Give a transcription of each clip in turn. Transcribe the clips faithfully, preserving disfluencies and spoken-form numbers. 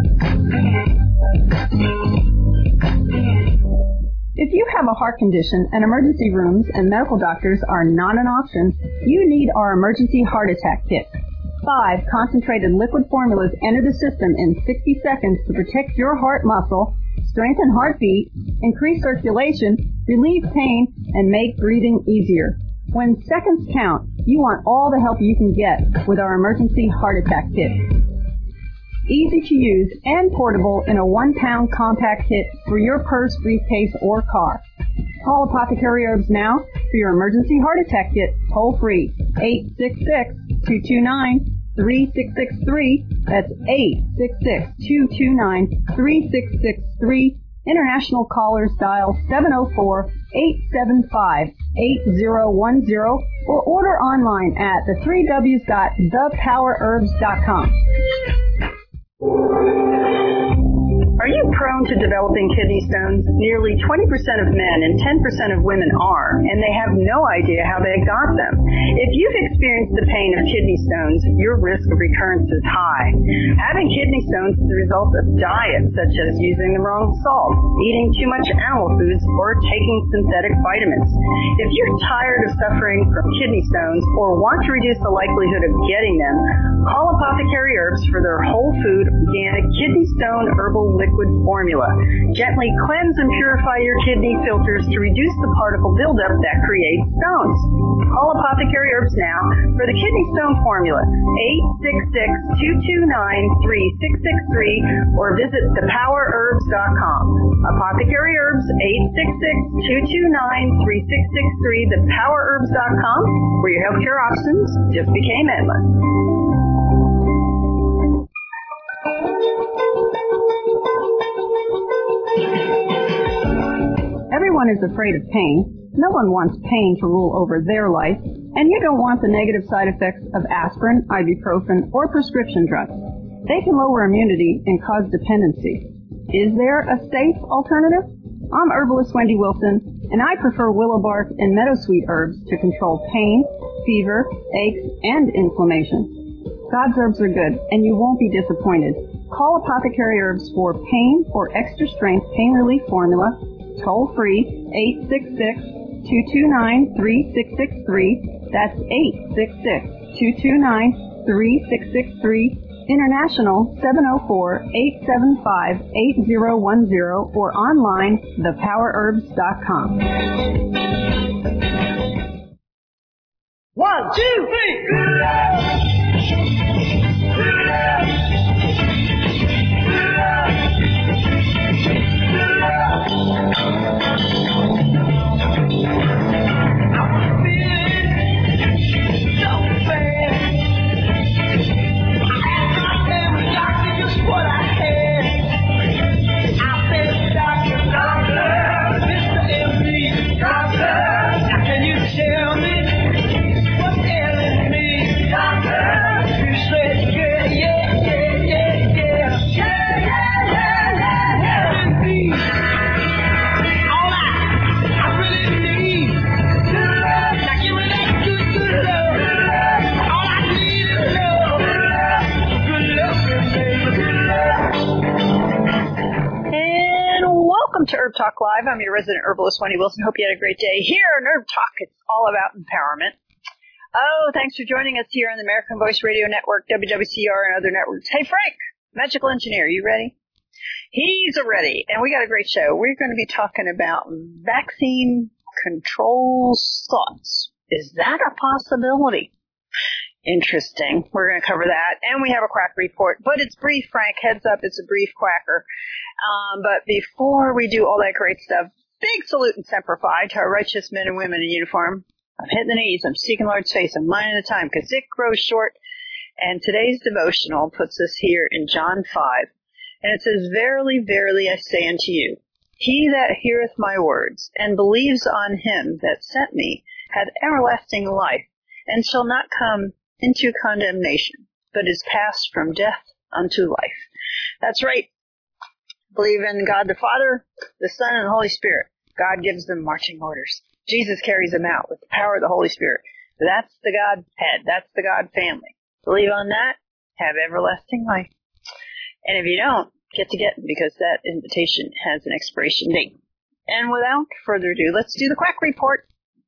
If you have a heart condition and emergency rooms and medical doctors are not an option, you need our emergency heart attack kit. Five concentrated liquid formulas enter the system in sixty seconds to protect your heart muscle, strengthen heartbeat, increase circulation, relieve pain, and make breathing easier. When seconds count, you want all the help you can get with our emergency heart attack kit. Easy to use and portable in a one-pound compact kit for your purse, briefcase, or car. Call Apothecary Herbs now for your emergency heart attack kit, toll free, eight six six, two two nine, three six six three. That's eight six six, two two nine, three six six three. International callers dial seven oh four, eight seven five, eight oh one oh or order online at the three W's dot the power herbs dot com. Are you prone to developing kidney stones? Nearly twenty percent of men and ten percent of women are, and they have no idea how they got them. If you've experienced the pain of kidney stones, your risk of recurrence is high. Having kidney stones is the result of diets such as using the wrong salt, eating too much animal foods, or taking synthetic vitamins. If you're tired of suffering from kidney stones or want to reduce the likelihood of getting them, call Apothecary Herbs for their whole food, organic kidney stone herbal liquid formula. Gently cleanse and purify your kidney filters to reduce the particle buildup that creates stones. Call Apothecary Herbs now for the kidney stone formula, eight six six, two two nine, three six six three, or visit the power herbs dot com. Apothecary Herbs, eight six six, two two nine, three six six three, the power herbs dot com, where your healthcare options just became endless. Everyone is afraid of pain. No one wants pain to rule over their life, and you don't want the negative side effects of aspirin, ibuprofen, or prescription drugs. They can lower immunity and cause dependency. Is there a safe alternative? I'm herbalist Wendy Wilson, and I prefer willow bark and meadowsweet herbs to control pain, fever, aches, and inflammation. God's herbs are good, and you won't be disappointed. Call Apothecary Herbs for pain or extra strength pain relief formula, toll free, eight six six, two two nine, three six six three. That's eight six six, two two nine, three six six three. International, seven oh four, eight seven five, eight oh one oh, or online, the power herbs dot com. One, two, three. To Herb Talk Live. I'm your resident herbalist, Wendy Wilson. Hope you had a great day here on Herb Talk. It's all about empowerment. Oh, thanks for joining us here on the American Voice Radio Network, W W C R, and other networks. Hey, Frank, Magical Engineer, you ready? He's ready, and we got a great show. We're going to be talking about vaccine control thoughts. Is that a possibility? Interesting. We're going to cover that. And we have a quack report. But it's brief, Frank. Heads up, it's a brief quacker. Um, but before we do all that great stuff, big salute and semper fi to our righteous men and women in uniform. I'm hitting the knees. I'm seeking Lord's face. I'm minding the time because it grows short. And today's devotional puts us here in John five. And it says, Verily, verily, I say unto you, he that heareth my words and believes on him that sent me hath everlasting life, and shall not come into condemnation, but is passed from death unto life. That's right. Believe in God the Father, the Son, and the Holy Spirit. God gives them marching orders. Jesus carries them out with the power of the Holy Spirit. That's the God head. That's the God family. Believe on that, have everlasting life. And if you don't, get to getting, because that invitation has an expiration date. And without further ado, let's do the quack report.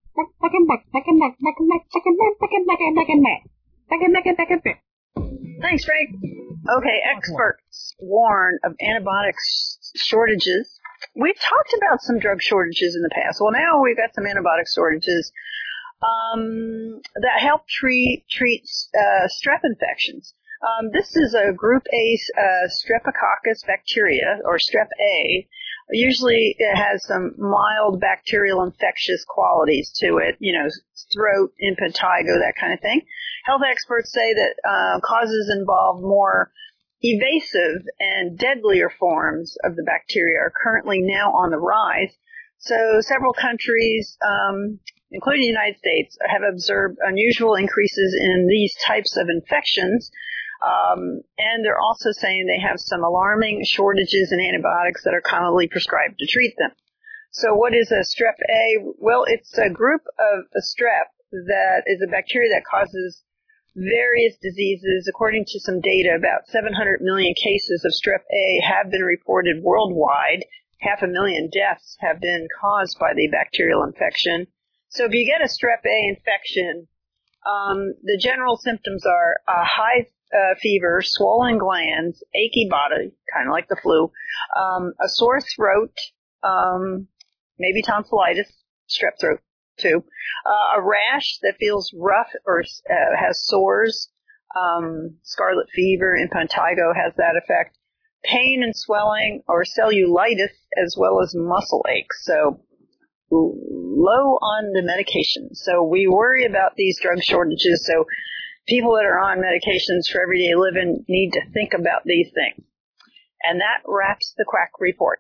Thanks, Frank. Okay, experts warn of antibiotics shortages. We've talked about some drug shortages in the past. Well, now we've got some antibiotic shortages um, that help treat treat uh, strep infections. Um, this is a group A uh, streptococcus bacteria, or strep A. Usually it has some mild bacterial infectious qualities to it, you know, throat, impetigo, that kind of thing. Health experts say that uh, causes involve more evasive and deadlier forms of the bacteria are currently now on the rise. So several countries, um, including the United States, have observed unusual increases in these types of infections. Um, and they're also saying they have some alarming shortages in antibiotics that are commonly prescribed to treat them. So what is a strep A? Well, it's a group of a strep that is a bacteria that causes various diseases. According to some data, about seven hundred million cases of strep A have been reported worldwide. Half a million deaths have been caused by the bacterial infection. So if you get a strep A infection, um, the general symptoms are a high uh, fever, swollen glands, achy body, kind of like the flu, um, a sore throat, um, maybe tonsillitis, strep throat too, uh, a rash that feels rough or uh, has sores, um, scarlet fever, impetigo has that effect, pain and swelling or cellulitis, as well as muscle aches. So low on the medication. So we worry about these drug shortages. So people that are on medications for everyday living need to think about these things. And that wraps the quack report.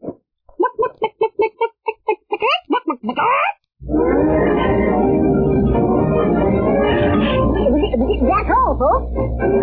That's all, folks.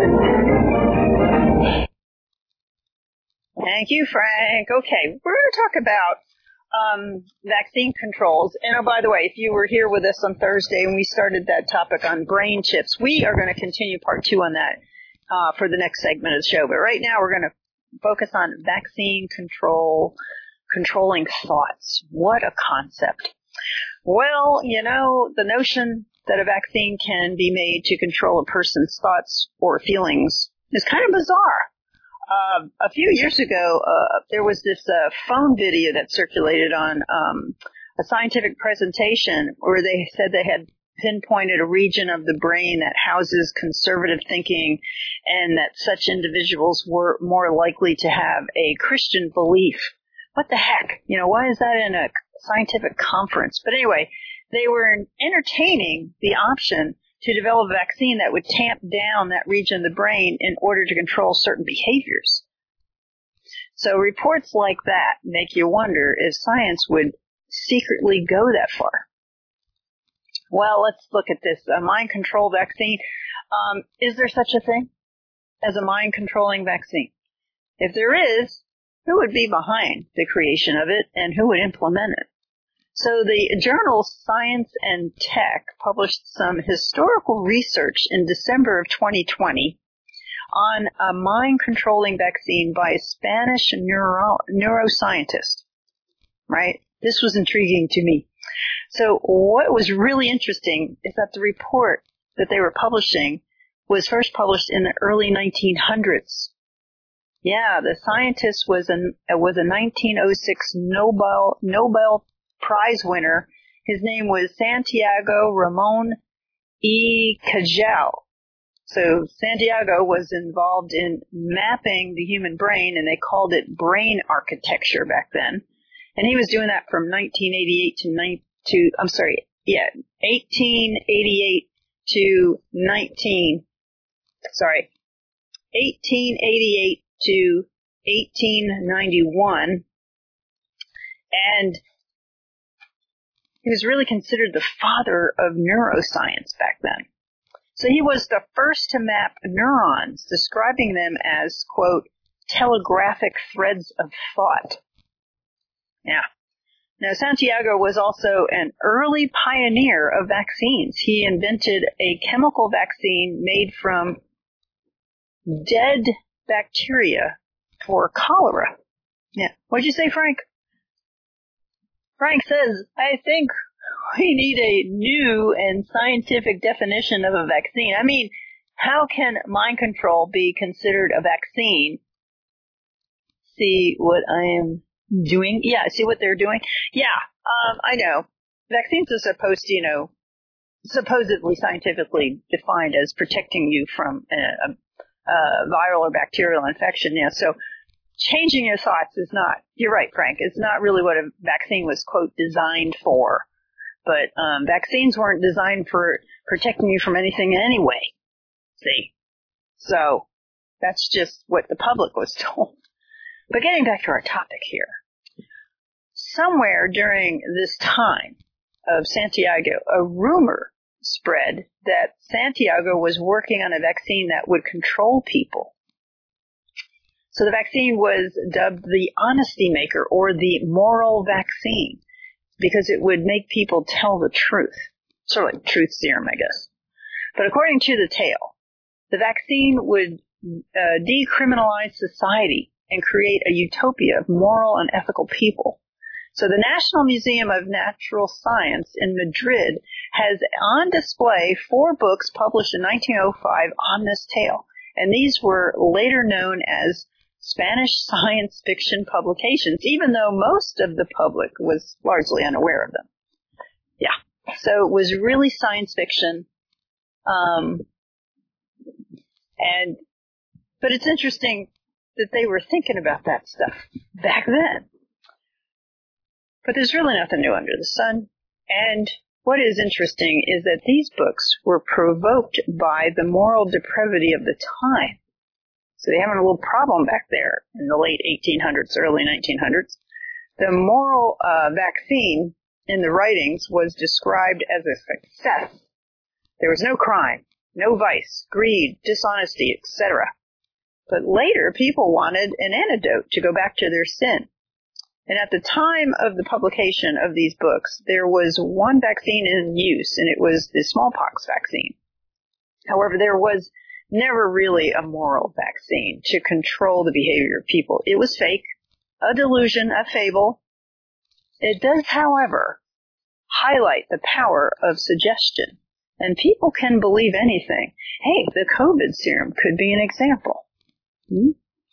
Thank you, Frank. Okay, we're going to talk about um, vaccine controls. And oh, by the way, if you were here with us on Thursday and we started that topic on brain chips, we are going to continue part two on that uh, for the next segment of the show. But right now we're going to focus on vaccine control, controlling thoughts. What a concept. Well, you know, the notion that a vaccine can be made to control a person's thoughts or feelings is kind of bizarre. Uh, a few years ago, uh, there was this uh, phone video that circulated on um, a scientific presentation where they said they had pinpointed a region of the brain that houses conservative thinking and that such individuals were more likely to have a Christian belief. What the heck? You know, why is that in a scientific conference? But anyway, they were entertaining the option to develop a vaccine that would tamp down that region of the brain in order to control certain behaviors. So reports like that make you wonder if science would secretly go that far. Well, let's look at this. A mind control vaccine. Um, is there such a thing as a mind controlling vaccine? If there is, who would be behind the creation of it and who would implement it? So the journal Science and Tech published some historical research in December of twenty twenty on a mind-controlling vaccine by a Spanish neuro- neuroscientist, right? This was intriguing to me. So what was really interesting is that the report that they were publishing was first published in the early nineteen hundreds. Yeah, the scientist was a, was a nineteen oh six Nobel, Nobel Prize winner. His name was Santiago Ramon y Cajal. So Santiago was involved in mapping the human brain, and they called it brain architecture back then. And he was doing that from nineteen eighty-eight to nine to I'm sorry, yeah, eighteen eighty-eight to nineteen. Sorry, eighteen eighty-eight to eighteen ninety-one, and he was really considered the father of neuroscience back then. So he was the first to map neurons, describing them as, quote, telegraphic threads of thought. Yeah. Now, Santiago was also an early pioneer of vaccines. He invented a chemical vaccine made from dead bacteria for cholera. Yeah. What'd you say, Frank? Frank says, I think we need a new and scientific definition of a vaccine. I mean, how can mind control be considered a vaccine? See what I am doing? Yeah, see what they're doing? Yeah, um, I know. Vaccines are supposed to, you know, supposedly scientifically defined as protecting you from a, a, a viral or bacterial infection. Yeah, so changing your thoughts is not, you're right, Frank, it's not really what a vaccine was, quote, designed for. But um, vaccines weren't designed for protecting you from anything anyway. See? So that's just what the public was told. But getting back to our topic here. Somewhere during this time of Santiago, a rumor spread that Santiago was working on a vaccine that would control people. So the vaccine was dubbed the Honesty Maker, or the Moral Vaccine, because it would make people tell the truth. Sort of like truth serum, I guess. But according to the tale, the vaccine would uh, decriminalize society and create a utopia of moral and ethical people. So the National Museum of Natural Science in Madrid has on display four books published in nineteen oh five on this tale. And these were later known as Spanish science fiction publications, even though most of the public was largely unaware of them. Yeah. So it was really science fiction. Um, and, but it's interesting that they were thinking about that stuff back then. But there's really nothing new under the sun. And what is interesting is that these books were provoked by the moral depravity of the time. So they having a little problem back there in the late eighteen hundreds, early nineteen hundreds. The moral uh, vaccine in the writings was described as a success. There was no crime, no vice, greed, dishonesty, et cetera. But later, people wanted an antidote to go back to their sin. And at the time of the publication of these books, there was one vaccine in use, and it was the smallpox vaccine. However, there was never really a moral vaccine to control the behavior of people. It was fake, a delusion, a fable. It does, however, highlight the power of suggestion. And people can believe anything. Hey, the COVID serum could be an example. Hmm?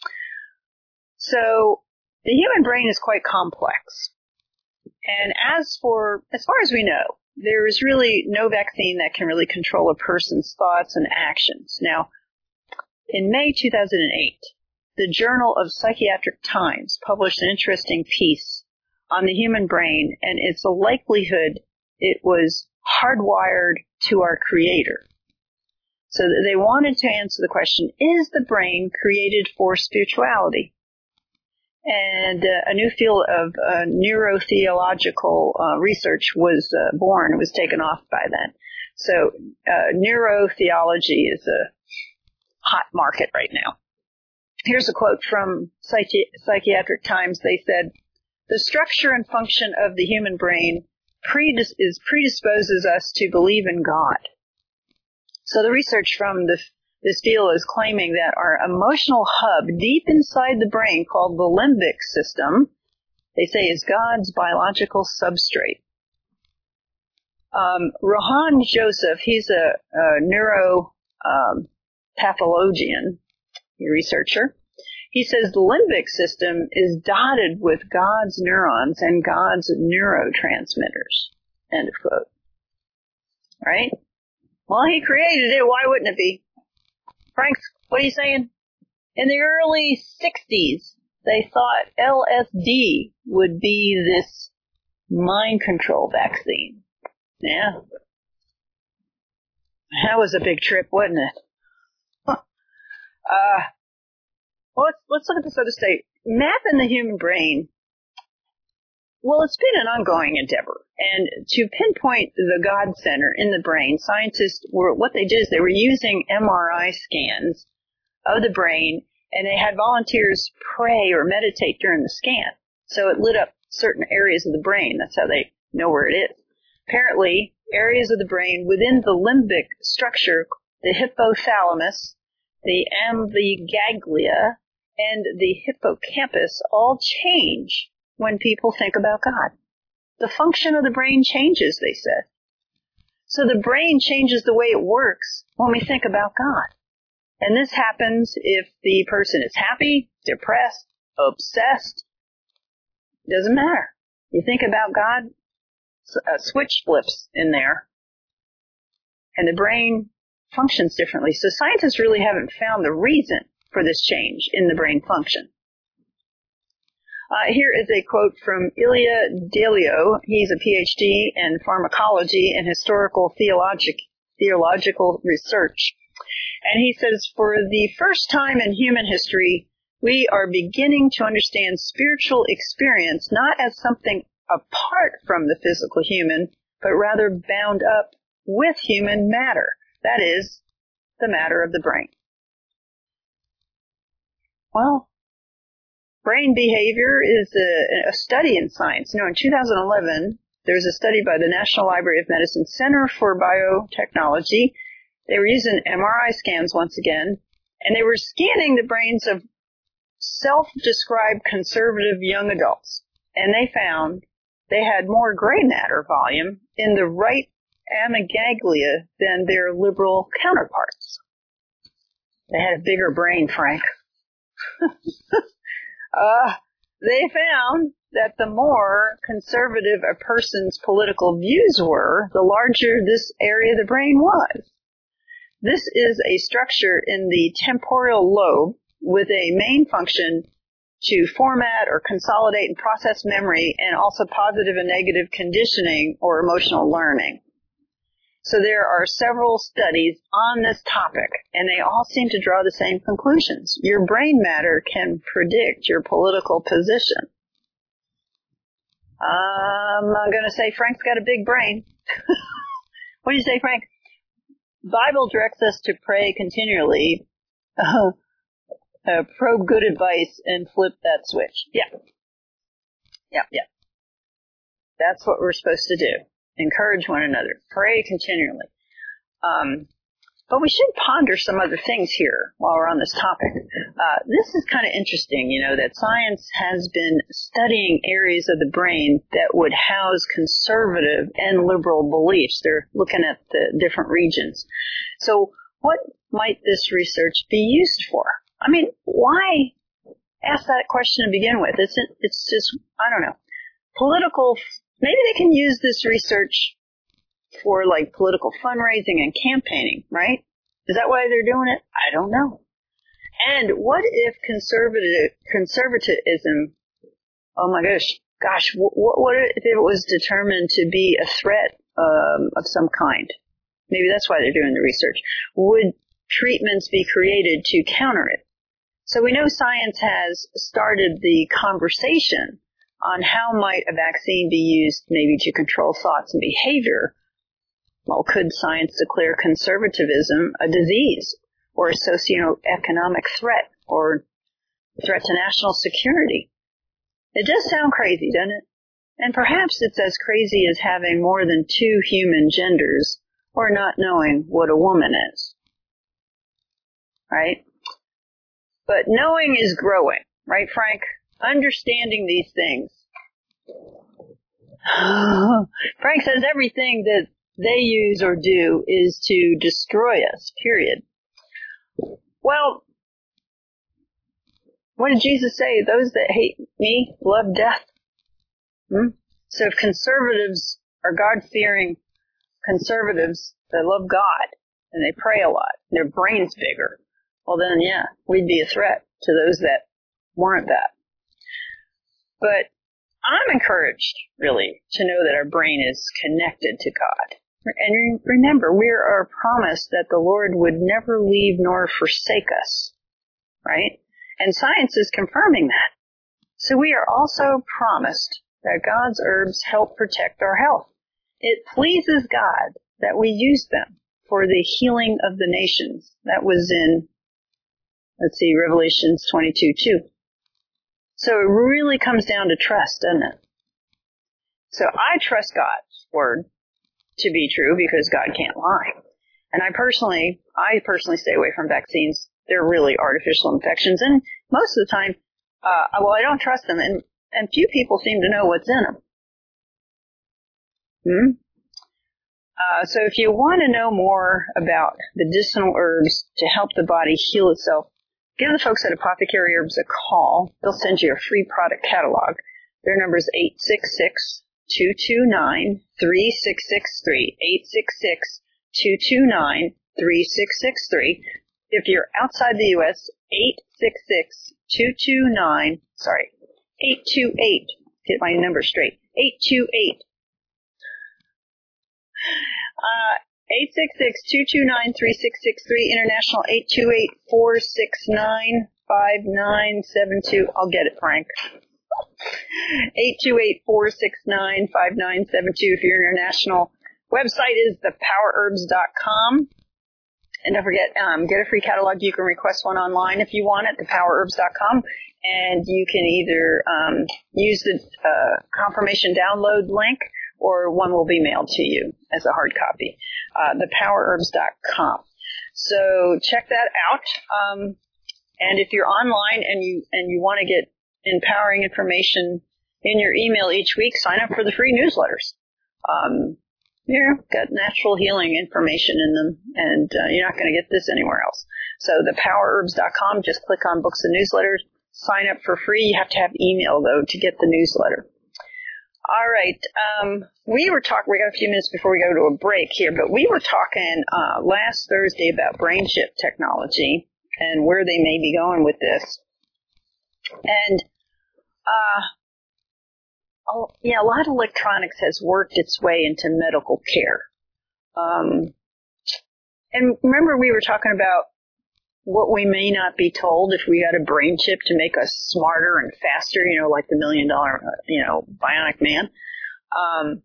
So, the human brain is quite complex. And as for, as far as we know, there is really no vaccine that can really control a person's thoughts and actions. Now, in May two thousand eight, the Journal of Psychiatric Times published an interesting piece on the human brain and its likelihood it was hardwired to our creator. So they wanted to answer the question, is the brain created for spirituality? And uh, a new field of uh, neurotheological uh, research was uh, born. It was taken off by then. So uh, neurotheology is a hot market right now. Here's a quote from Psychi- Psychiatric Times. They said, the structure and function of the human brain predis- is predisposes us to believe in God. So the research from the This field is claiming that our emotional hub deep inside the brain, called the limbic system, they say is God's biological substrate. Um, Rohan Joseph, he's a, a neuropathologian, um, researcher. He says the limbic system is dotted with God's neurons and God's neurotransmitters. End of quote. Right? Well, he created it. Why wouldn't it be? Frank, what are you saying? In the early sixties, they thought L S D would be this mind control vaccine. Yeah. That was a big trip, wasn't it? Huh. Uh, well, let's, let's look at this other state. Mapping the human brain. Well, it's been an ongoing endeavor. And to pinpoint the God center in the brain, scientists were, what they did is they were using M R I scans of the brain, and they had volunteers pray or meditate during the scan. So it lit up certain areas of the brain. That's how they know where it is. Apparently, areas of the brain within the limbic structure, the hypothalamus, the amblyopia, and the hippocampus all change when people think about God. The function of the brain changes, they said. So the brain changes the way it works when we think about God. And this happens if the person is happy, depressed, obsessed. Doesn't matter. You think about God, a switch flips in there, and the brain functions differently. So scientists really haven't found the reason for this change in the brain function. Uh, here is a quote from Ilya Delio. He's a P H D in pharmacology and historical theologic, theological research. And he says, for the first time in human history, we are beginning to understand spiritual experience not as something apart from the physical human, but rather bound up with human matter. That is, the matter of the brain. Well, brain behavior is a, a study in science. You know, in two thousand eleven, there was a study by the National Library of Medicine Center for Biotechnology. They were using M R I scans once again, and they were scanning the brains of self-described conservative young adults. And they found they had more gray matter volume in the right amygdala than their liberal counterparts. They had a bigger brain, Frank. uh, they found that the more conservative a person's political views were, the larger this area of the brain was. This is a structure in the temporal lobe with a main function to format or consolidate and process memory, and also positive and negative conditioning or emotional learning. So there are several studies on this topic, and they all seem to draw the same conclusions. Your brain matter can predict your political position. Um, I'm going to say Frank's got a big brain. What do you say, Frank? Bible directs us to pray continually, uh, uh, probe good advice, and flip that switch. Yeah. Yeah, yeah. That's what we're supposed to do. Encourage one another. Pray continually. Um, but we should ponder some other things here while we're on this topic. Uh, this is kind of interesting, you know, that science has been studying areas of the brain that would house conservative and liberal beliefs. They're looking at the different regions. So what might this research be used for? I mean, why ask that question to begin with? It's, it's just, I don't know, political. Maybe they can use this research for like political fundraising and campaigning, right? Is that why they're doing it? I don't know. And what if conservative conservatism? Oh my gosh, gosh, what, what if it was determined to be a threat um, of some kind? Maybe that's why they're doing the research. Would treatments be created to counter it? So we know science has started the conversation on how might a vaccine be used maybe to control thoughts and behavior. Well, could science declare conservatism a disease or a socioeconomic threat or a threat to national security? It does sound crazy, doesn't it? And perhaps it's as crazy as having more than two human genders or not knowing what a woman is. Right? But knowing is growing, right, Frank? Understanding these things. Frank says everything that they use or do is to destroy us, period. Well, what did Jesus say? Those that hate me love death. Hmm? So if conservatives are God-fearing conservatives that love God and they pray a lot, and their brain's bigger, well then, yeah, we'd be a threat to those that weren't that. But I'm encouraged, really, to know that our brain is connected to God. And remember, we are promised that the Lord would never leave nor forsake us, right? And science is confirming that. So we are also promised that God's herbs help protect our health. It pleases God that we use them for the healing of the nations. That was in, let's see, Revelations twenty-two two. So it really comes down to trust, doesn't it? So I trust God's word to be true because God can't lie. And I personally, I personally stay away from vaccines they're really artificial infections. And most of the time, uh, well, I don't trust them, and, and few people seem to know what's in them. Hmm? Uh, so if you want to know more about medicinal herbs to help the body heal itself, give the folks at Apothecary Herbs a call. They'll send you a free product catalog. Their number is eight six six, two two nine, three six six three, eight six six, two two nine, three six six three. If you're outside the U S, eight six six, two two nine, sorry, eight two eight, get my number straight, eight two eight. Uh, eight six six, two two nine, three six six three, international eight two eight, four six nine, five nine seven two. I'll get it, Frank. eight two eight, four six nine, five nine seven two if you're international. Website is the power herbs dot com. And don't forget, um, get a free catalog. You can request one online if you want it, the power herbs dot com. And you can either um, use the uh, confirmation download link, or one will be mailed to you as a hard copy, uh, the power herbs dot com. So check that out. Um, and if you're online and you and you want to get empowering information in your email each week, sign up for the free newsletters. Um, you've got natural healing information in them, and uh, you're not going to get this anywhere else. So the power herbs dot com, just click on books and newsletters, sign up for free. You have to have email, though, to get the newsletter. All right. Um, we were talking, we got a few minutes before we go to a break here, but we were talking uh, last Thursday about brain chip technology and where they may be going with this. And, uh, oh, yeah, a lot of electronics has worked its way into medical care. Um, and remember we were talking about what we may not be told if we got a brain chip to make us smarter and faster, you know, like the million dollar, you know, bionic man. Um,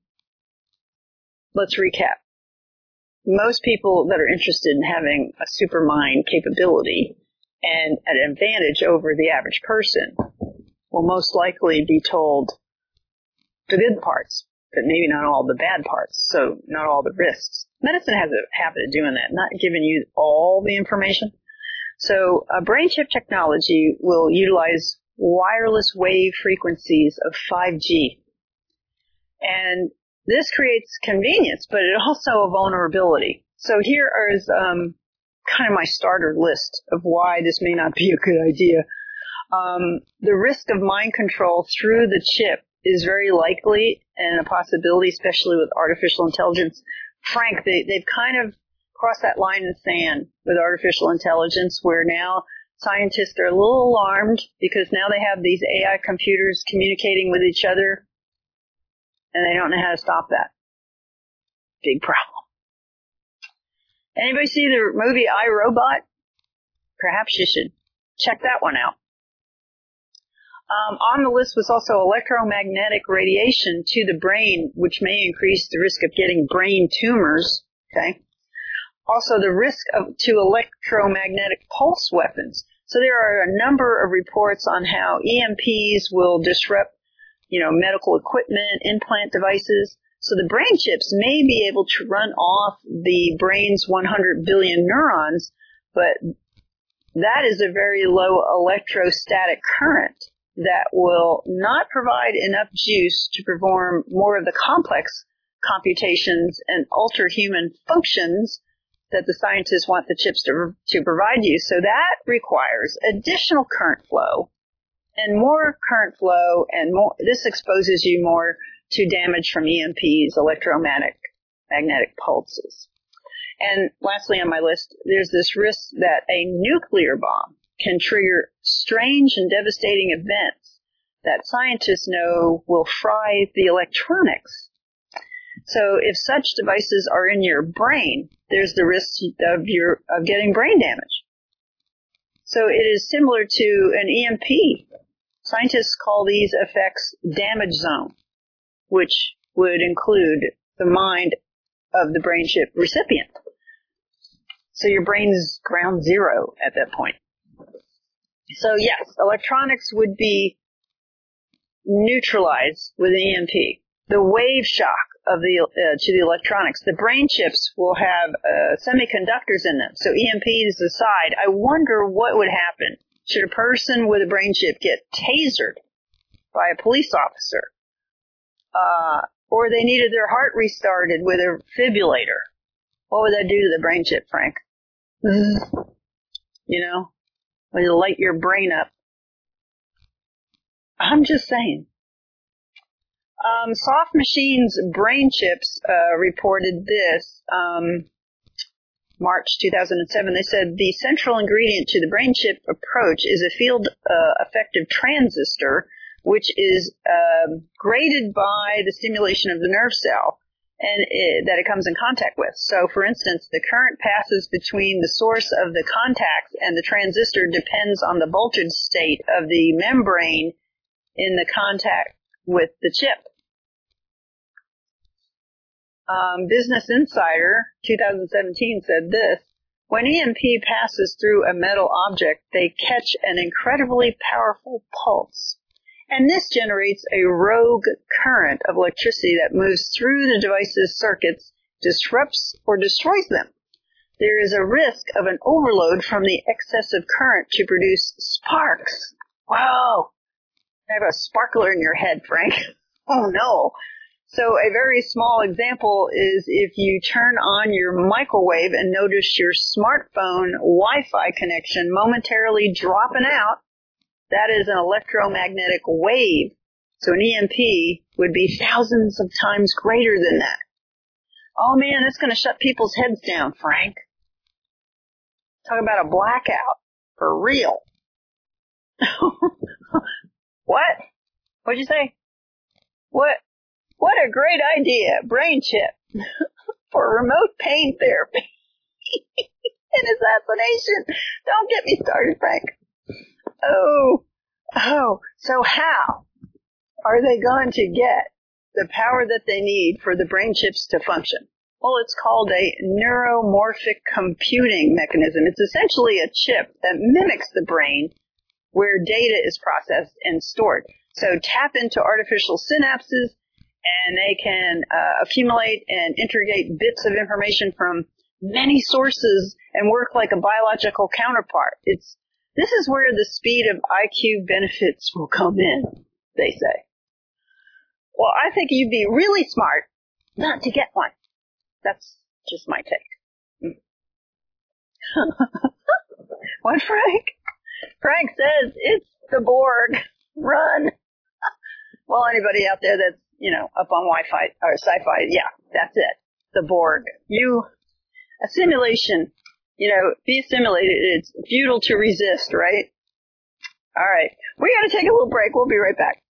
let's recap. Most people that are interested in having a super mind capability and an advantage over the average person will most likely be told the good parts, but maybe not all the bad parts, so not all the risks. Medicine has a habit of doing that, not giving you all the information. So uh, brain chip technology will utilize wireless wave frequencies of five G. And this creates convenience, but it also a vulnerability. So here is um, kind of my starter list of why this may not be a good idea. Um, the risk of mind control through the chip is very likely and a possibility, especially with artificial intelligence. Frank, they, they've kind of cross that line in the sand with artificial intelligence, where now scientists are a little alarmed because now they have these A I computers communicating with each other, and they don't know how to stop that. Big problem. Anybody see the movie I, Robot? Perhaps you should check that one out. Um, on the list was also electromagnetic radiation to the brain, which may increase the risk of getting brain tumors. Okay. Also, the risk of to electromagnetic pulse weapons. So there are a number of reports on how E M Ps will disrupt, you know, medical equipment, implant devices. So the brain chips may be able to run off the brain's one hundred billion neurons, but that is a very low electrostatic current that will not provide enough juice to perform more of the complex computations and ultra-human functions that the scientists want the chips to, to provide you. So that requires additional current flow and more current flow, and more, this exposes you more to damage from E M Ps, electromagnetic magnetic pulses. And lastly on my list, there's this risk that a nuclear bomb can trigger strange and devastating events that scientists know will fry the electronics. So if such devices are in your brain, there's the risk of your of getting brain damage. So it is similar to an E M P. Scientists call these effects damage zone, which would include the mind of the brain chip recipient. So your brain's ground zero at that point. So yes, electronics would be neutralized with an E M P. The wave shock of the uh, to the electronics. The brain chips will have uh, semiconductors in them. So E M Ps aside, I wonder what would happen should a person with a brain chip get tasered by a police officer, uh, or they needed their heart restarted with a defibrillator. What would that do to the brain chip, Frank? You know, when you light your brain up. I'm just saying. Um, Soft Machines Brain Chips uh, reported this, um, March two thousand seven. They said the central ingredient to the brain chip approach is a field-effective uh, transistor, which is um, graded by the stimulation of the nerve cell and it, that it comes in contact with. So, for instance, the current passes between the source of the contacts and the transistor depends on the voltage state of the membrane in the contact with the chip. Um, Business Insider twenty seventeen said this: when E M P passes through a metal object, they catch an incredibly powerful pulse. And this generates a rogue current of electricity that moves through the device's circuits, disrupts or destroys them. There is a risk of an overload from the excessive current to produce sparks. Wow. I have a sparkler in your head, Frank. Oh, no. So a very small example is if you turn on your microwave and notice your smartphone Wi-Fi connection momentarily dropping out, that is an electromagnetic wave. So an E M P would be thousands of times greater than that. Oh, man, it's going to shut people's heads down, Frank. Talk about a blackout. For real. What? What'd you say? What? What a great idea. Brain chip for remote pain therapy and assassination. Don't get me started, Frank. Oh, oh, so how are they going to get the power that they need for the brain chips to function? Well, it's called a neuromorphic computing mechanism. It's essentially a chip that mimics the brain where data is processed and stored. So tap into artificial synapses, and they can uh, accumulate and integrate bits of information from many sources and work like a biological counterpart. It's This is where the speed of I Q benefits will come in, they say. Well, I think you'd be really smart not to get one. That's just my take. What, Frank? Frank says it's the Borg. Run. Well, anybody out there that's, you know, up on Wi-Fi or sci-fi, yeah, that's it. The Borg. You, a simulation. You know, be simulated. It's futile to resist, right? All right. We're going to take a little break. We'll be right back.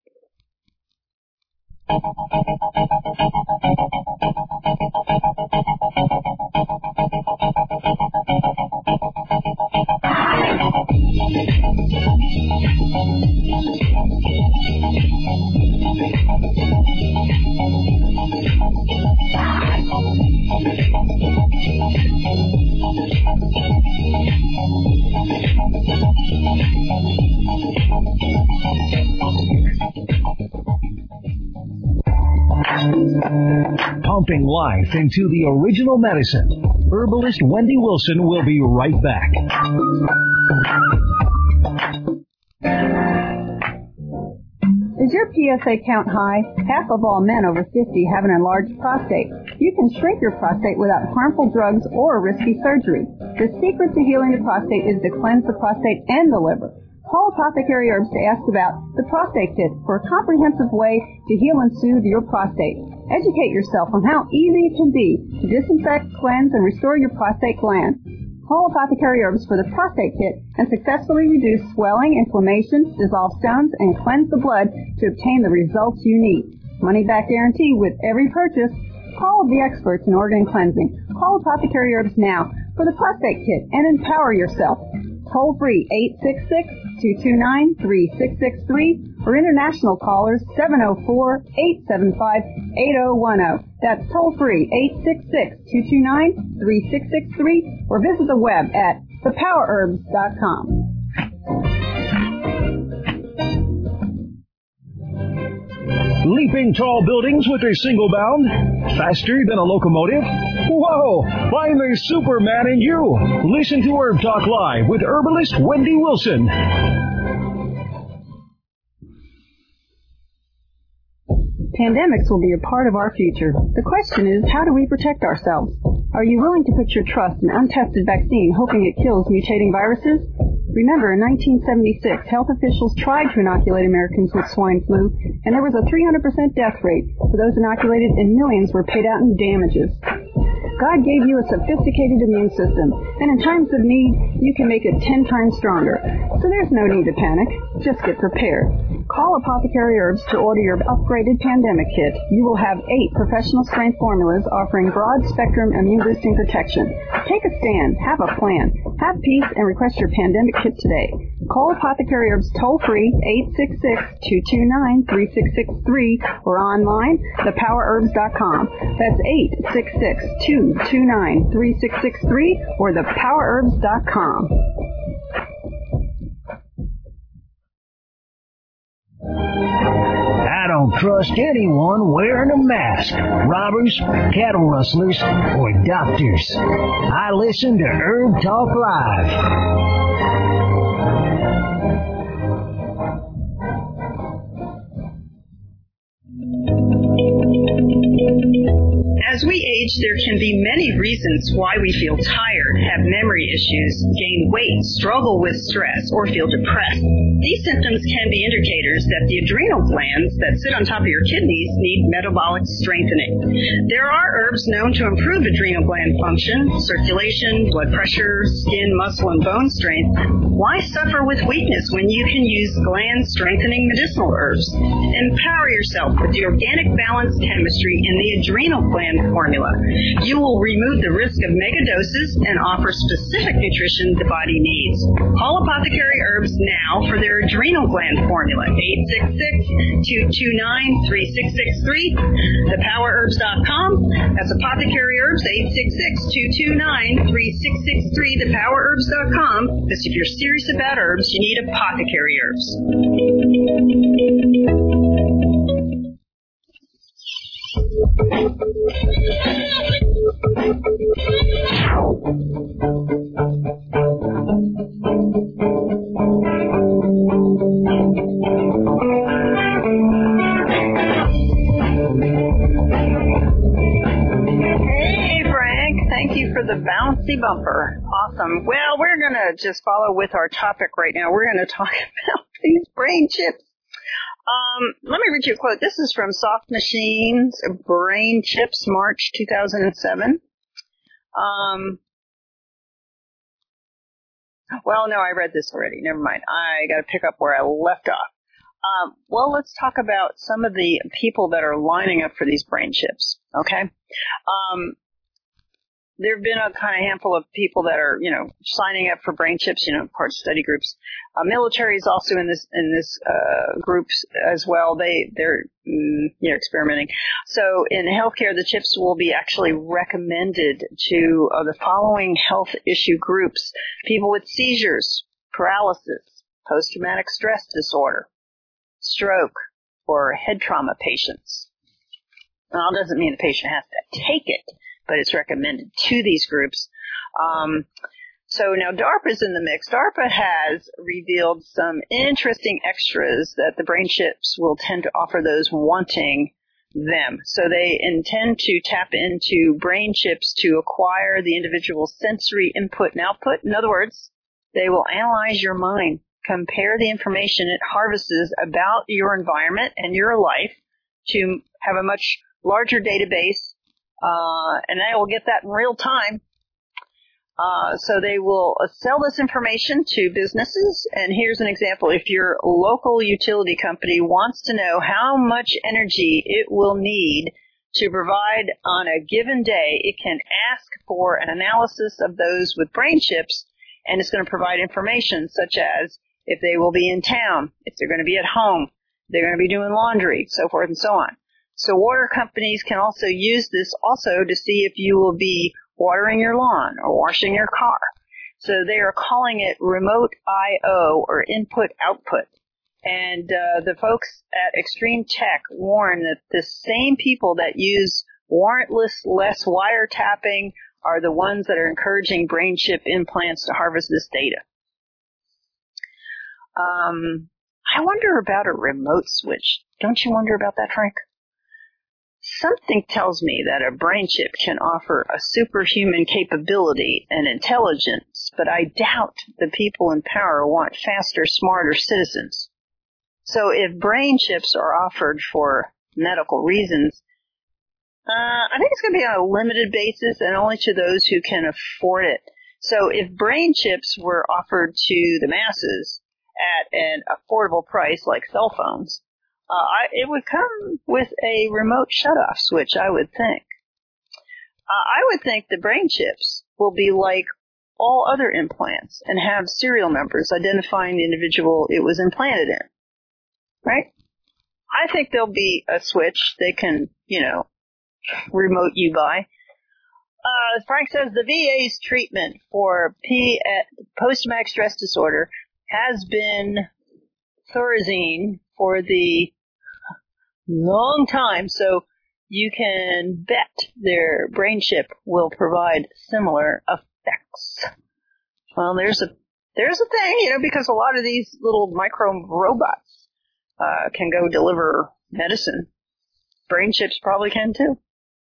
Pumping life into the original medicine. Herbalist Wendy Wilson will be right back. Is your P S A count high? Half of all men over fifty have an enlarged prostate. You can shrink your prostate without harmful drugs or risky surgery. The secret to healing the prostate is to cleanse the prostate and the liver. Call Apothecary Herbs to ask about the Prostate Kit for a comprehensive way to heal and soothe your prostate. Educate yourself on how easy it can be to disinfect, cleanse, and restore your prostate gland. Call Apothecary Herbs for the Prostate Kit and successfully reduce swelling, inflammation, dissolve stones, and cleanse the blood to obtain the results you need. Money back guarantee with every purchase. Call the experts in organ cleansing. Call Apothecary Herbs now for the Prostate Kit and empower yourself. Toll free eight six six, two two nine, three six six three or international callers seven oh four, eight seven five, eight oh one oh. That's toll free eight six six, two two nine, three six six three or visit the web at the power herbs dot com. Leaping tall buildings with a single bound? Faster than a locomotive? Whoa! Find the Superman in you! Listen to Herb Talk Live with herbalist Wendy Wilson. Pandemics will be a part of our future. The question is, how do we protect ourselves? Are you willing to put your trust in an untested vaccine hoping it kills mutating viruses? Remember, in nineteen seventy-six, health officials tried to inoculate Americans with swine flu, and there was a three hundred percent death rate for those inoculated, and millions were paid out in damages. God gave you a sophisticated immune system, and in times of need, you can make it ten times stronger. So there's no need to panic. Just get prepared. Call Apothecary Herbs to order your upgraded pandemic kit. You will have eight professional strength formulas offering broad spectrum immune boosting protection. Take a stand. Have a plan. Have peace and request your pandemic kit today. Call Apothecary Herbs toll free eight six six, two two nine, three six six three or online the power herbs dot com. That's eight six six, two two nine, three six six three or the power herbs dot com. I don't trust anyone wearing a mask. Robbers, cattle rustlers, or doctors. I listen to Herb Talk Live. As we age, there can be many reasons why we feel tired, have memory issues, gain weight, struggle with stress, or feel depressed. These symptoms can be indicators that the adrenal glands that sit on top of your kidneys need metabolic strengthening. There are herbs known to improve adrenal gland function, circulation, blood pressure, skin, muscle, and bone strength. Why suffer with weakness when you can use gland-strengthening medicinal herbs? Empower yourself with the organic balanced chemistry in the adrenal gland formula. You will remove the risk of megadoses and offer specific nutrition the body needs. Call Apothecary Herbs now for their adrenal gland formula. eight six six, two two nine, three six six three, the power herbs dot com. That's Apothecary Herbs, eight six six, two two nine, three six six three, the power herbs dot com. Because if you're serious about herbs, you need Apothecary Herbs. Hey, Frank. Thank you for the bouncy bumper. Awesome. Well, we're going to just follow with our topic right now. We're going to talk about these brain chips. Um, let me read you a quote. This is from Soft Machines, Brain Chips, March two thousand seven. Um, well, no, I read this already. Never mind. I got to pick up where I left off. Um, well, let's talk about some of the people that are lining up for these brain chips, okay? Um, there have been a kind of handful of people that are, you know, signing up for brain chips, you know, part of study groups. Uh, military is also in this, in this, uh, groups as well. They, they're, mm, you know, experimenting. So in healthcare, the chips will be actually recommended to uh, the following health issue groups: people with seizures, paralysis, post-traumatic stress disorder, stroke, or head trauma patients. Now, it doesn't mean the patient has to take it, but it's recommended to these groups. Um, so now DARPA's in the mix. DARPA has revealed some interesting extras that the brain chips will tend to offer those wanting them. So they intend to tap into brain chips to acquire the individual's sensory input and output. In other words, they will analyze your mind, compare the information it harvests about your environment and your life to have a much larger database. Uh, and they will get that in real time. Uh, so they will uh, sell this information to businesses. And here's an example. If your local utility company wants to know how much energy it will need to provide on a given day, it can ask for an analysis of those with brain chips, and it's going to provide information such as if they will be in town, if they're going to be at home, they're going to be doing laundry, so forth and so on. So water companies can also use this also to see if you will be watering your lawn or washing your car. So they are calling it remote I O or input output. And uh, the folks at Extreme Tech warn that the same people that use warrantless, less wiretapping are the ones that are encouraging brain chip implants to harvest this data. Um, I wonder about a remote switch. Don't you wonder about that, Frank? Something tells me that a brain chip can offer a superhuman capability and intelligence, but I doubt the people in power want faster, smarter citizens. So if brain chips are offered for medical reasons, uh, I think it's going to be on a limited basis and only to those who can afford it. So if brain chips were offered to the masses at an affordable price like cell phones, uh, I, it would come with a remote shutoff switch, I would think. Uh, I would think the brain chips will be like all other implants and have serial numbers identifying the individual it was implanted in. Right? I think there'll be a switch they can, you know, remote you by. Uh, Frank says the V A's treatment for P- post-traumatic stress disorder has been Thorazine for the long time, so you can bet their brain chip will provide similar effects. Well, there's a there's a thing, you know, because a lot of these little micro robots Uh, can go deliver medicine. Brain chips probably can too.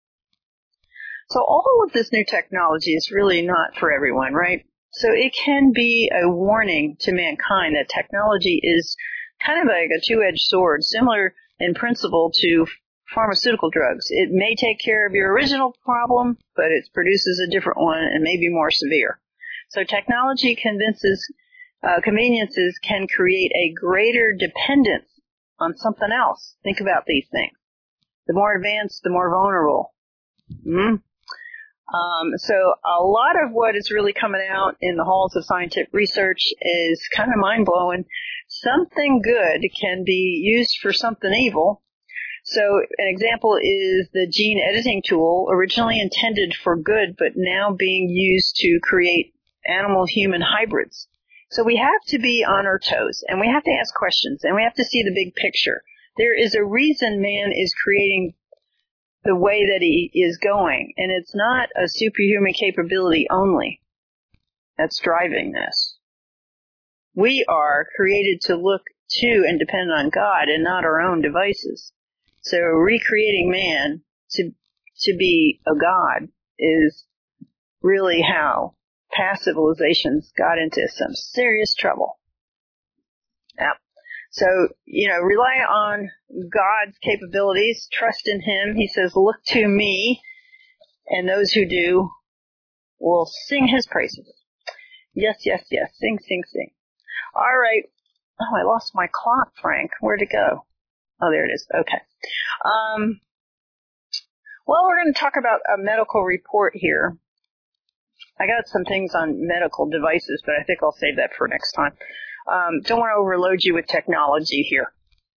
So all of this new technology is really not for everyone, right? So it can be a warning to mankind that technology is kind of like a two-edged sword, similar in principle to pharmaceutical drugs. It may take care of your original problem, but it produces a different one and maybe more severe. So technology convinces, uh, conveniences can create a greater dependence on something else. Think about these things. The more advanced, the more vulnerable. Mm-hmm. Um, so a lot of what is really coming out in the halls of scientific research is kind of mind-blowing. Something good can be used for something evil. So an example is the gene editing tool, originally intended for good, but now being used to create animal-human hybrids. So we have to be on our toes, and we have to ask questions, and we have to see the big picture. There is a reason man is creating the way that he is going, and it's not a superhuman capability only that's driving this. We are created to look to and depend on God and not our own devices. So recreating man to to be a god is really how past civilizations got into some serious trouble. Yep. So, you know, rely on God's capabilities, trust in Him. He says, look to me, and those who do will sing His praises. Yes, yes, yes. Sing, sing, sing. All right. Oh, I lost my clock, Frank. Where'd it go? Oh, there it is. Okay. Um, well, we're going to talk about a medical report here. I got some things on medical devices, but I think I'll save that for next time. Um, don't want to overload you with technology here.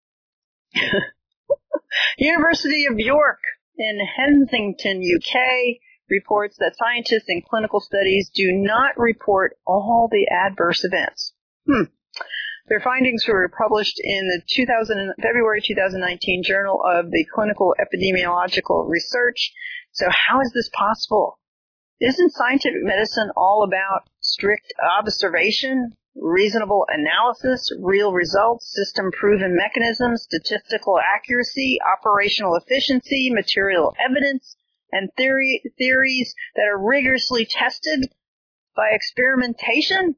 University of York in Kensington, U K, reports that scientists in clinical studies do not report all the adverse events. Hmm. Their findings were published in the two thousand, February twenty nineteen Journal of the Clinical Epidemiological Research. So how is this possible? Isn't scientific medicine all about strict observation, reasonable analysis, real results, system-proven mechanisms, statistical accuracy, operational efficiency, material evidence, and theory, theories that are rigorously tested by experimentation?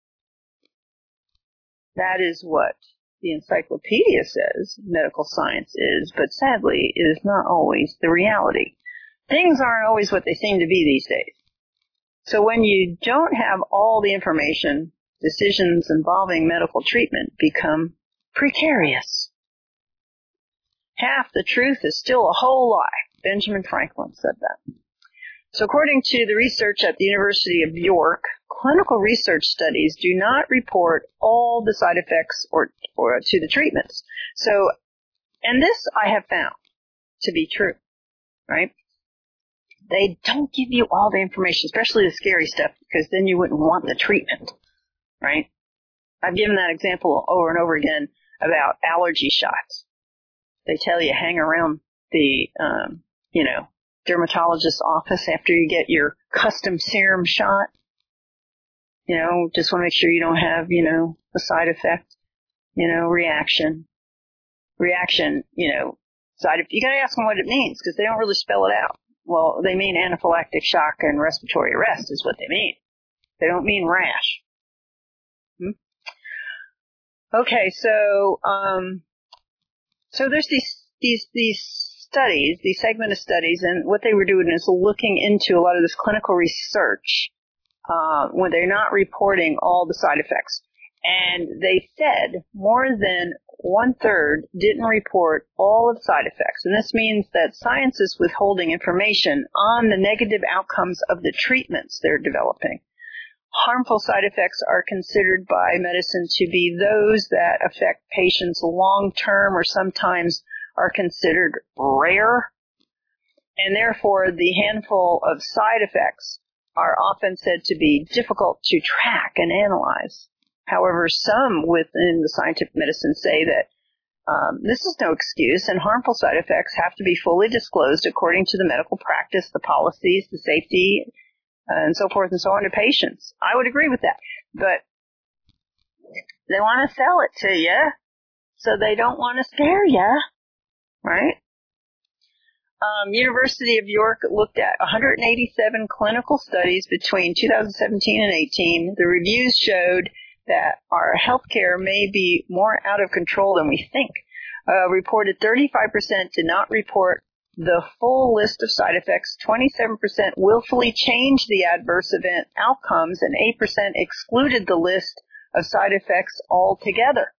That is what the encyclopedia says medical science is, but sadly, it is not always the reality. Things aren't always what they seem to be these days. So when you don't have all the information, decisions involving medical treatment become precarious. Half the truth is still a whole lie. Benjamin Franklin said that. So according to the research at the University of York, clinical research studies do not report all the side effects or, or to the treatments. So, and this I have found to be true, right? They don't give you all the information, especially the scary stuff, because then you wouldn't want the treatment, right? I've given that example over and over again about allergy shots. They tell you hang around the, um, you know, dermatologist's office after you get your custom serum shot. You know, just want to make sure you don't have, you know, a side effect, you know, reaction. Reaction, you know, side effect. You got to ask them what it means because they don't really spell it out. Well, they mean anaphylactic shock and respiratory arrest is what they mean. They don't mean rash. Hmm? Okay, so um, so there's these these these studies, these segmented studies, and what they were doing is looking into a lot of this clinical research uh, when they're not reporting all the side effects. And they said more than one-third didn't report all of the side effects. And this means that science is withholding information on the negative outcomes of the treatments they're developing. Harmful side effects are considered by medicine to be those that affect patients long-term or sometimes are considered rare. And therefore, the handful of side effects are often said to be difficult to track and analyze. However, some within the scientific medicine say that um, this is no excuse, and harmful side effects have to be fully disclosed according to the medical practice, the policies, the safety, uh, and so forth and so on to patients. I would agree with that. But they want to sell it to you, so they don't want to scare you, right? Um, University of York looked at one hundred eighty-seven clinical studies between two thousand seventeen and eighteen. The reviews showed that our healthcare may be more out of control than we think. Uh, reported thirty-five percent did not report the full list of side effects, twenty-seven percent willfully changed the adverse event outcomes, and eight percent excluded the list of side effects altogether.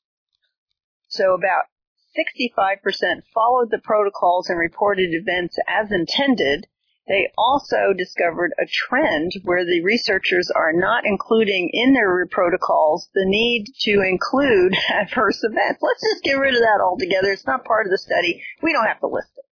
So about sixty-five percent followed the protocols and reported events as intended. They also discovered a trend where the researchers are not including in their protocols the need to include adverse events. Let's just get rid of that altogether. It's not part of the study. We don't have to list it.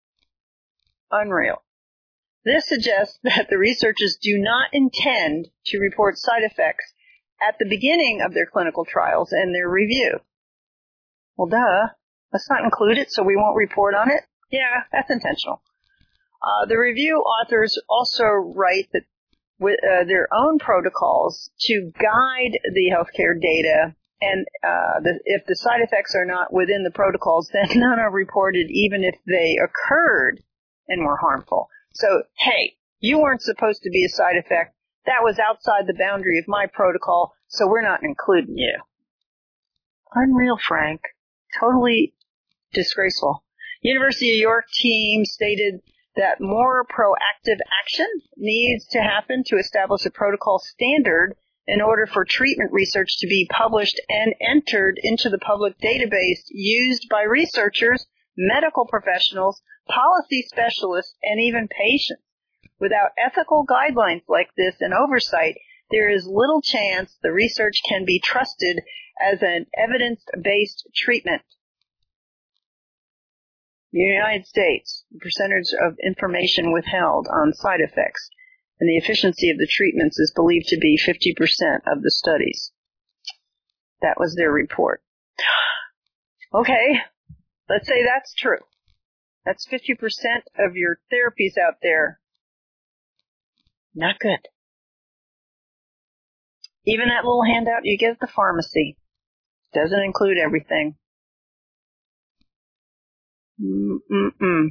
Unreal. This suggests that the researchers do not intend to report side effects at the beginning of their clinical trials and their review. Well, duh. Let's not include it so we won't report on it. Yeah, that's intentional. Uh, the review authors also write that with uh, their own protocols to guide the healthcare data, and uh, the, if the side effects are not within the protocols, then none are reported even if they occurred and were harmful. So, hey, you weren't supposed to be a side effect. That was outside the boundary of my protocol, so we're not including you. Unreal, Frank. Totally disgraceful. University of York team stated that more proactive action needs to happen to establish a protocol standard in order for treatment research to be published and entered into the public database used by researchers, medical professionals, policy specialists, and even patients. Without ethical guidelines like this and oversight, there is little chance the research can be trusted as an evidence-based treatment. In the United States, the percentage of information withheld on side effects and the efficiency of the treatments is believed to be fifty percent of the studies. That was their report. Okay, let's say that's true. That's fifty percent of your therapies out there. Not good. Even that little handout you get at the pharmacy doesn't include everything. Mm-mm.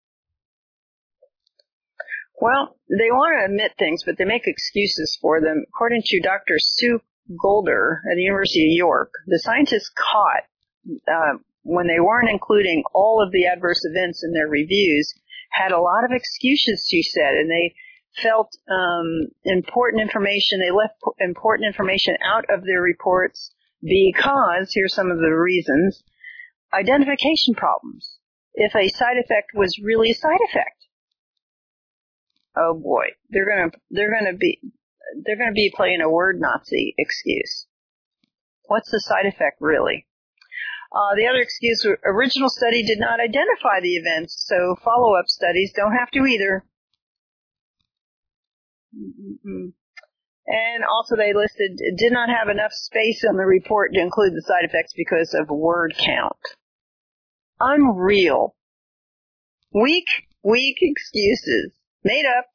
Well, they want to admit things, but they make excuses for them. According to Doctor Sue Golder at the University of York, the scientists caught uh, when they weren't including all of the adverse events in their reviews had a lot of excuses, she said, and they felt um, important information. They left important information out of their reports because, here's some of the reasons, identification problems. If a side effect was really a side effect. Oh boy, they're gonna, they're gonna be, they're gonna be playing a word Nazi excuse. What's the side effect really? Uh, the other excuse, original study did not identify the events, so follow-up studies don't have to either. Mm-mm. And also they listed, did not have enough space on the report to include the side effects because of word count. Unreal. Weak, weak excuses. Made up.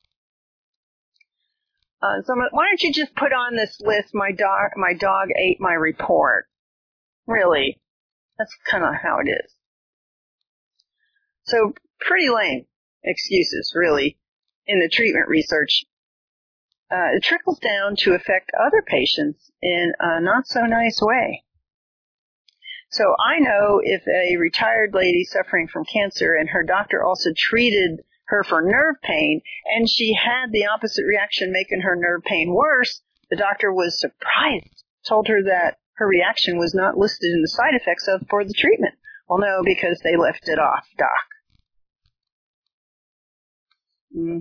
Uh, so why don't you just put on this list, my dog, my dog ate my report. Really. That's kind of how it is. So pretty lame excuses, really, in the treatment research. Uh, it trickles down to affect other patients in a not so nice way. So I know if a retired lady suffering from cancer and her doctor also treated her for nerve pain and she had the opposite reaction making her nerve pain worse, the doctor was surprised, told her that her reaction was not listed in the side effects of for the treatment. Well, no, because they left it off, doc. Mm.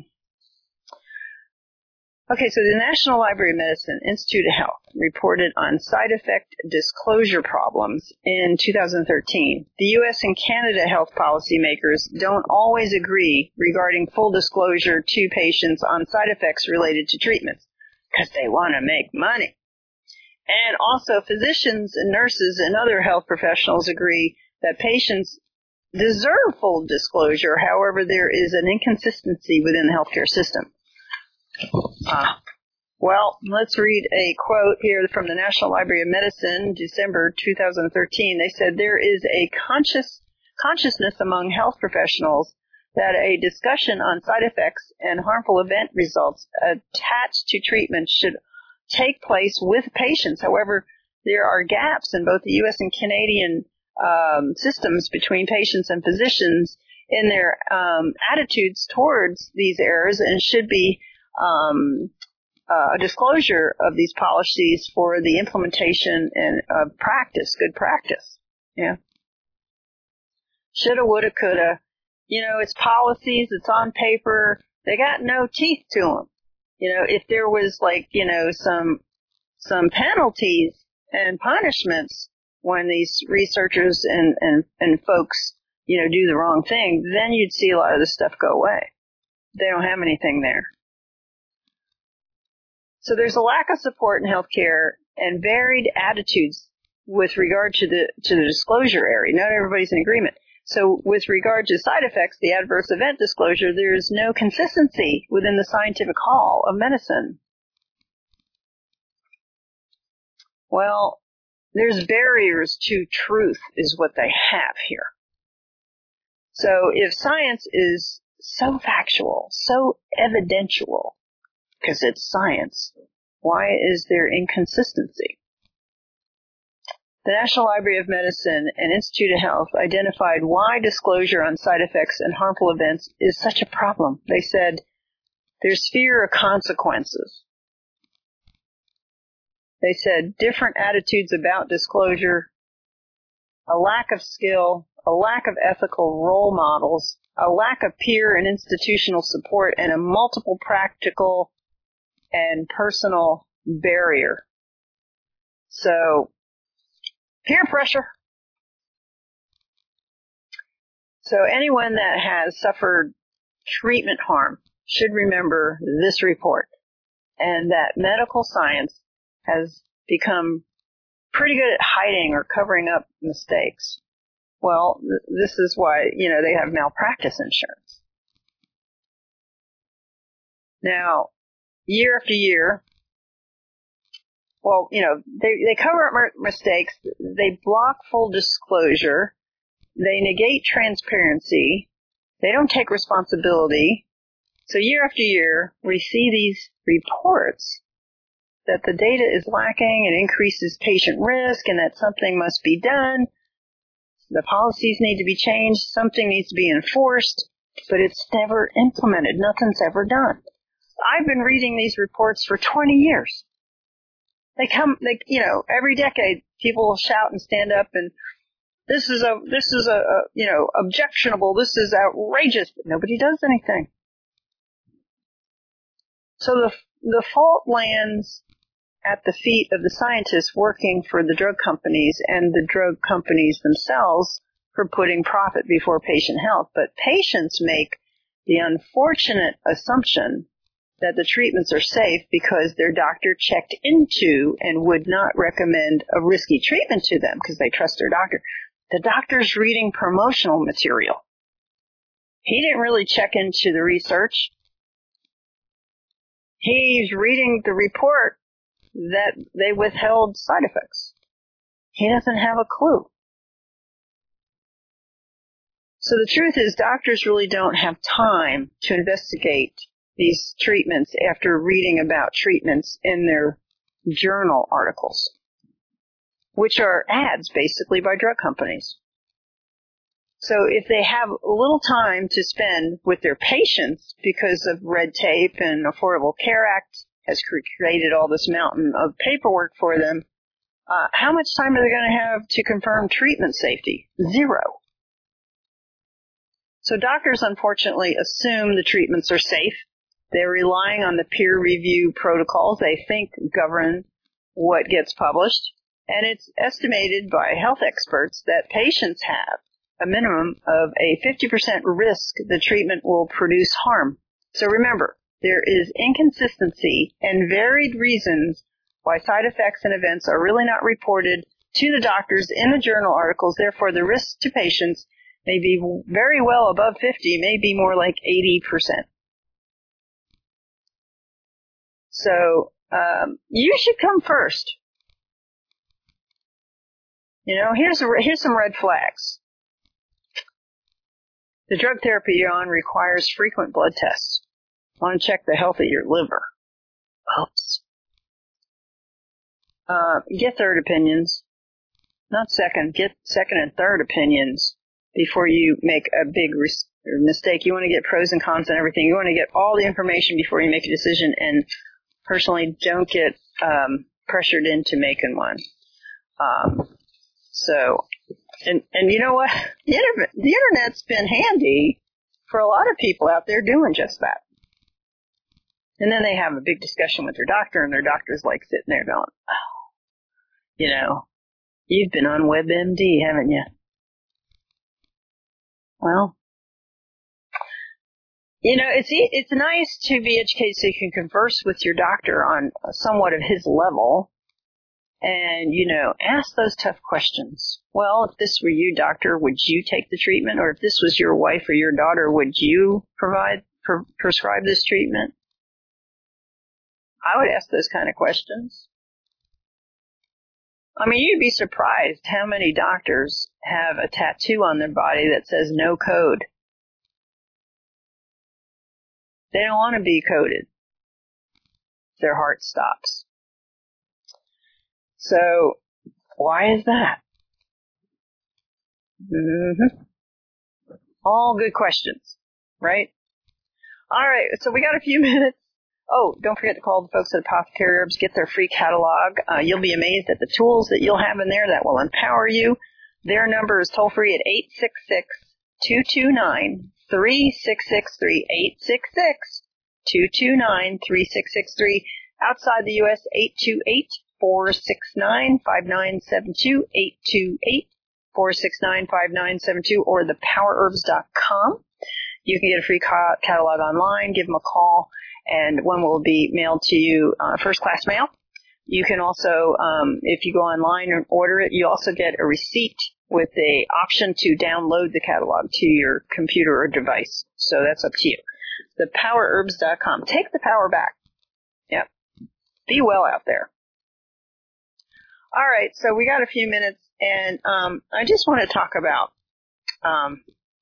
Okay, so the National Library of Medicine Institute of Health reported on side effect disclosure problems in two thousand thirteen. The U S and Canada health policymakers don't always agree regarding full disclosure to patients on side effects related to treatments because they want to make money. And also physicians and nurses and other health professionals agree that patients deserve full disclosure. However, there is an inconsistency within the healthcare system. Uh, well, let's read a quote here from the National Library of Medicine, December two thousand thirteen. They said there is a conscious consciousness among health professionals that a discussion on side effects and harmful event results attached to treatment should take place with patients. However, there are gaps in both the U S and Canadian um, systems between patients and physicians in their um, attitudes towards these errors, and should be Um, uh, a disclosure of these policies for the implementation and uh, practice, good practice. Yeah. Shoulda, woulda, coulda. You know, it's policies, it's on paper. They got no teeth to them. You know, if there was like, you know, some, some penalties and punishments when these researchers and, and, and folks, you know, do the wrong thing, then you'd see a lot of this stuff go away. They don't have anything there. So there's a lack of support in healthcare and varied attitudes with regard to the to the disclosure area. Not everybody's in agreement. So with regard to side effects, the adverse event disclosure, there is no consistency within the scientific hall of medicine. Well, there's barriers to truth is what they have here. So if science is so factual, so evidential, because it's science, why is there inconsistency? The National Library of Medicine and Institute of Health identified why disclosure on side effects and harmful events is such a problem. They said there's fear of consequences. They said different attitudes about disclosure, a lack of skill, a lack of ethical role models, a lack of peer and institutional support, and a multiple practical and personal barrier. So, peer pressure. So anyone that has suffered treatment harm should remember this report, and that medical science has become pretty good at hiding or covering up mistakes. Well, th- this is why, you know, they have malpractice insurance. Now, year after year, well, you know, they, they cover up mistakes, they block full disclosure, they negate transparency, they don't take responsibility. So year after year, we see these reports that the data is lacking and increases patient risk and that something must be done. The policies need to be changed, something needs to be enforced, but it's never implemented. Nothing's ever done. I've been reading these reports for twenty years. They come, they, you know, every decade people will shout and stand up and this is a, this is a, a, you know, objectionable, this is outrageous, but nobody does anything. So the, the fault lands at the feet of the scientists working for the drug companies and the drug companies themselves for putting profit before patient health. But patients make the unfortunate assumption that the treatments are safe because their doctor checked into and would not recommend a risky treatment to them because they trust their doctor. The doctor's reading promotional material. He didn't really check into the research. He's reading the report that they withheld side effects. He doesn't have a clue. So the truth is, doctors really don't have time to investigate these treatments after reading about treatments in their journal articles, which are ads basically by drug companies. So if they have little time to spend with their patients because of red tape and Affordable Care Act has created all this mountain of paperwork for them, uh, how much time are they going to have to confirm treatment safety? Zero. So doctors, unfortunately, assume the treatments are safe. They're relying on the peer review protocols they think govern what gets published. And it's estimated by health experts that patients have a minimum of a fifty percent risk the treatment will produce harm. So remember, there is inconsistency and varied reasons why side effects and events are really not reported to the doctors in the journal articles. Therefore, the risk to patients may be very well above fifty, may be more like eighty percent. So um, you should come first. You know, here's a, here's some red flags. The drug therapy you're on requires frequent blood tests. Want to check the health of your liver. Oops. Uh, get third opinions. Not second. Get second and third opinions before you make a big res- mistake. You want to get pros and cons and everything. You want to get all the information before you make a decision, and personally don't get um, pressured into making one. Um, so, and, and you know what? The, inter- the Internet's been handy for a lot of people out there doing just that. And then they have a big discussion with their doctor, and their doctor's like sitting there going, oh, you know, you've been on WebMD, haven't you? Well, you know, it's it's nice to be educated so you can converse with your doctor on somewhat of his level and, you know, ask those tough questions. Well, if this were you, doctor, would you take the treatment? Or if this was your wife or your daughter, would you provide per, prescribe this treatment? I would ask those kind of questions. I mean, you'd be surprised how many doctors have a tattoo on their body that says no code. They don't want to be coded. Their heart stops. So, why is that? Mm-hmm. All good questions, right? All right, so we got a few minutes. Oh, don't forget to call the folks at Apothecary Herbs, get their free catalog. Uh, you'll be amazed at the tools that you'll have in there that will empower you. Their number is toll free at eight six six, two two nine, three six six three, eight six six, two two nine, three six six three. Outside the U S, eight two eight, four six nine, five nine seven two, eight two eight, four six nine, five nine seven two, or the power herbs dot com. You can get a free ca- catalog online, give them a call, and one will be mailed to you uh, first-class mail. You can also, um, if you go online and order it, you also get a receipt with a option to download the catalog to your computer or device. So that's up to you. the power herbs dot com. Take the power back. Yep. Be well out there. All right, so we got a few minutes, and um, I just want to talk about um,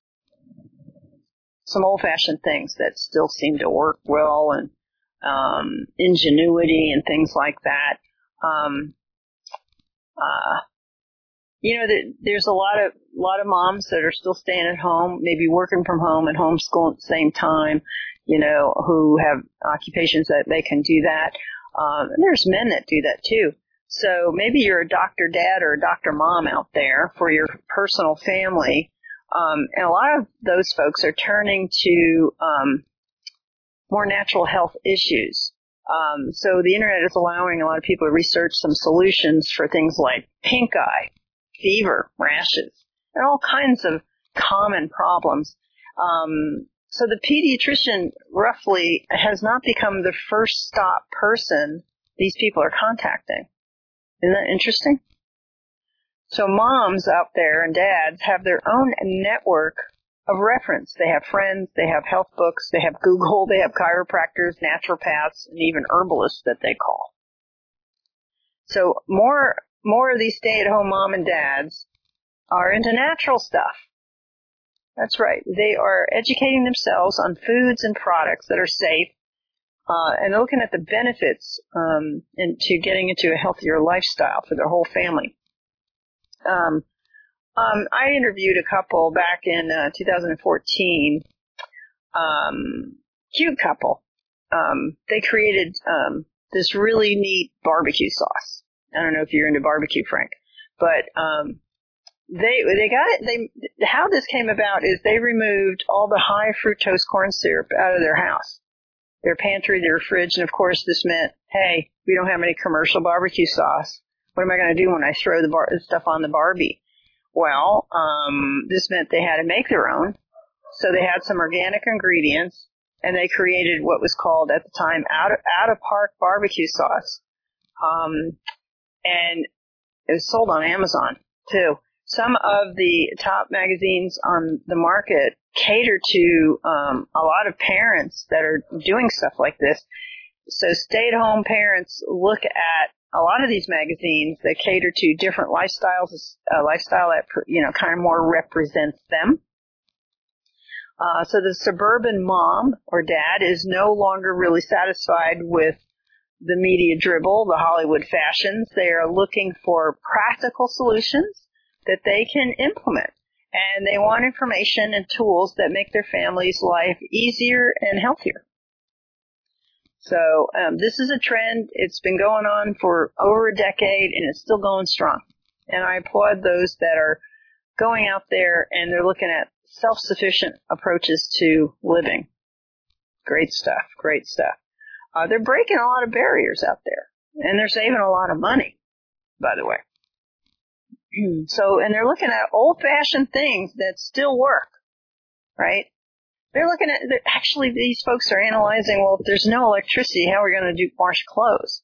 some old-fashioned things that still seem to work well, and um, ingenuity and things like that. Um, uh, you know, the, there's a lot of lot of moms that are still staying at home, maybe working from home and homeschooling at the same time. You know, who have occupations that they can do that. Um, and there's men that do that too. So maybe you're a doctor dad or a doctor mom out there for your personal family. Um, and a lot of those folks are turning to um, more natural health issues. Um, so the internet is allowing a lot of people to research some solutions for things like pink eye, fever, rashes, and all kinds of common problems. Um, so the pediatrician roughly has not become the first stop person these people are contacting. Isn't that interesting? So moms out there and dads have their own network of reference. They have friends, they have health books, they have Google, they have chiropractors, naturopaths, and even herbalists that they call. So more, more of these stay-at-home mom and dads are into natural stuff. That's right. They are educating themselves on foods and products that are safe, uh, and they're looking at the benefits, um, into getting into a healthier lifestyle for their whole family. Um, um, I interviewed a couple back in, uh, two thousand fourteen, um, cute couple. Um, they created, um, this really neat barbecue sauce. I don't know if you're into barbecue, Frank, but, um, They they got it. They how this came about is they removed all the high fructose corn syrup out of their house, their pantry, their fridge, and of course this meant, hey, we don't have any commercial barbecue sauce. What am I going to do when I throw the bar- stuff on the Barbie? Well, um, this meant they had to make their own, so they had some organic ingredients, and they created what was called at the time out of, out of park barbecue sauce, um, and it was sold on Amazon too. Some of the top magazines on the market cater to um, a lot of parents that are doing stuff like this. So stay-at-home parents look at a lot of these magazines that cater to different lifestyles, a lifestyle that, you know, kind of more represents them. Uh, so the suburban mom or dad is no longer really satisfied with the media dribble, the Hollywood fashions. They are looking for practical solutions that they can implement. And they want information and tools that make their family's life easier and healthier. So um, this is a trend. It's been going on for over a decade, and it's still going strong. And I applaud those that are going out there and they're looking at self-sufficient approaches to living. Great stuff, great stuff. Uh, they're breaking a lot of barriers out there, and they're saving a lot of money, by the way. So, and they're looking at old-fashioned things that still work, right? They're looking at, they're, actually, these folks are analyzing, well, if there's no electricity, how are we going to do wash clothes?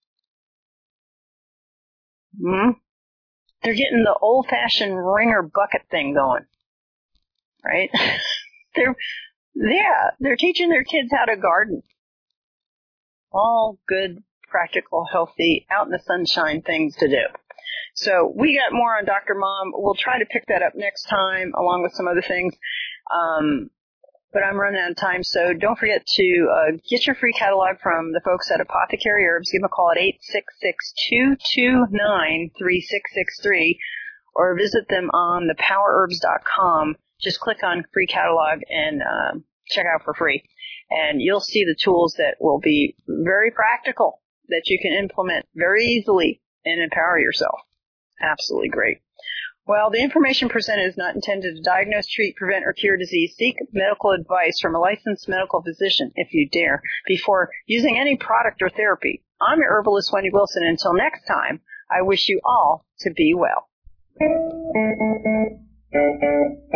Hmm? They're getting the old-fashioned wringer bucket thing going, right? they're, yeah, they're teaching their kids how to garden. All good, practical, healthy, out in the sunshine things to do. So we got more on Doctor Mom. We'll try to pick that up next time along with some other things. Um, but I'm running out of time, so don't forget to uh, get your free catalog from the folks at Apothecary Herbs. Give them a call at eight six six, two two nine, three six six three or visit them on the power herbs dot com. Just click on free catalog and uh, check out for free. And you'll see the tools that will be very practical that you can implement very easily and empower yourself. Absolutely great. Well, the information presented is not intended to diagnose, treat, prevent, or cure disease. Seek medical advice from a licensed medical physician, if you dare, before using any product or therapy. I'm your herbalist, Wendy Wilson. Until next time, I wish you all to be well.